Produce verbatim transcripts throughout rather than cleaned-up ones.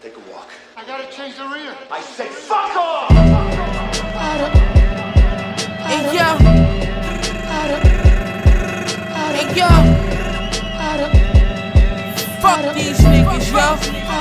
Take a walk. I gotta change the rear. I say fuck off! Hey yo. Hey yo. Fuck these niggas, yo.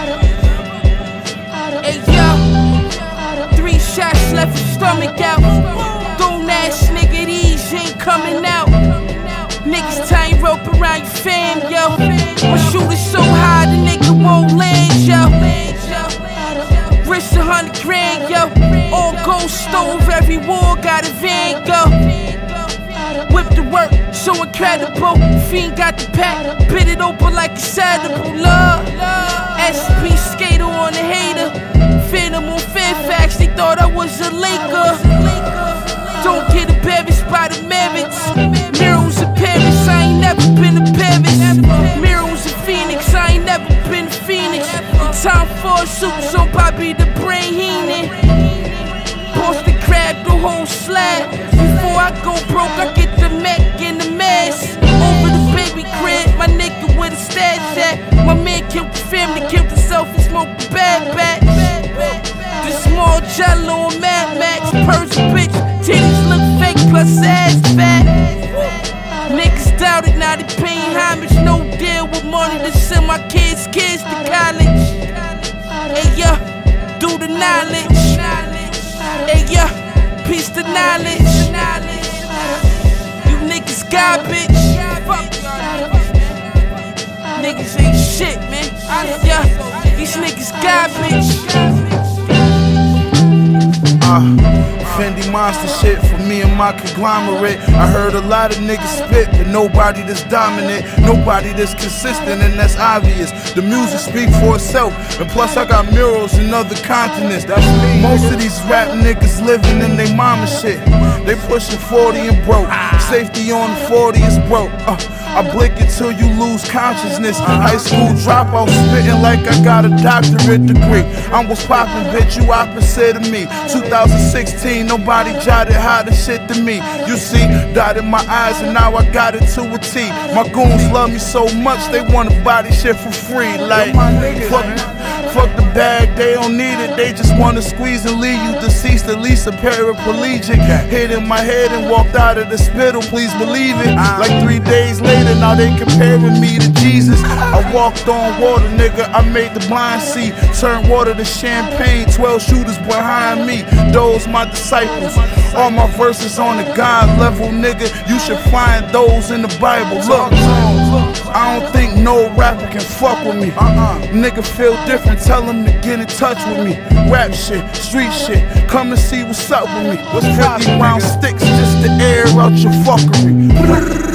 Hey yo. Three shots left your stomach out. Don't ass nigga, these ain't coming out. Niggas tying rope around your fam, yo. My shooter so high, the nigga won't land, yo. Wrist a hundred grand, yo. All gold stove, every war got a Van Gogh. Whip the work, so incredible. Fiend got the pack, bit it open like a saddable. Love, S P skater on the hater. Phantom on Fairfax, they thought I was a Laker. Don't get embarrassed by the merits. Mirrors in Paris, I ain't never been to Paris. Mirrors in Phoenix, I ain't never been to Phoenix. The time for suits on Bobby the Brain Heenan. Boston crab the whole slab. Before I go broke, I get the Mac in the mask. Over the baby crib, my nigga with a stash at. My man killed the family, killed himself and smoked the bad batch. The small jello on Mad Max, purse bitch. Titties look fake plus ass fat. Niggas doubt it, now they paying homage. No deal with money to send my kids, kids to college. Hey yeah, do the knowledge. Hey yeah, piece the knowledge. You niggas garbage. Fuck niggas ain't shit, man. Yeah, these niggas garbage. Uh, Fendi monster shit for me and my conglomerate. I heard a lot of niggas spit, but nobody that's dominant, nobody that's consistent, and that's obvious. The music speak for itself, and plus I got murals in other continents. That's me. Most of these rap niggas living in they mama shit. They pushing forty and broke. Safety on the forty is broke. Uh, I blink until you lose consciousness. High school dropout spitting like I got a doctorate degree. I was popping, bitch, you opposite of me. two thousand sixteen, nobody jotted harder shit than me. You see, dotted my eyes and now I got it to a T. My goons love me so much, they wanna buy this shit for free. Like, fuck, fuck the bag, they don't need it. They just wanna squeeze and leave you deceased, at least a paraplegic. Hit in my head and walked out of the spittle, please believe it. Like three days later, now they comparing me to Jesus. I walked on water, nigga, I made the blind see. Turned water to champagne, twelve shooters behind me. Those my disciples. All my verses on the God level, nigga. You should find those in the Bible. Look, I don't think no rapper can fuck with me. Uh-uh. Nigga feel different, tell him to get in touch with me. Rap shit, street shit, come and see what's up with me. What's fifty round sticks just to air out your fuckery.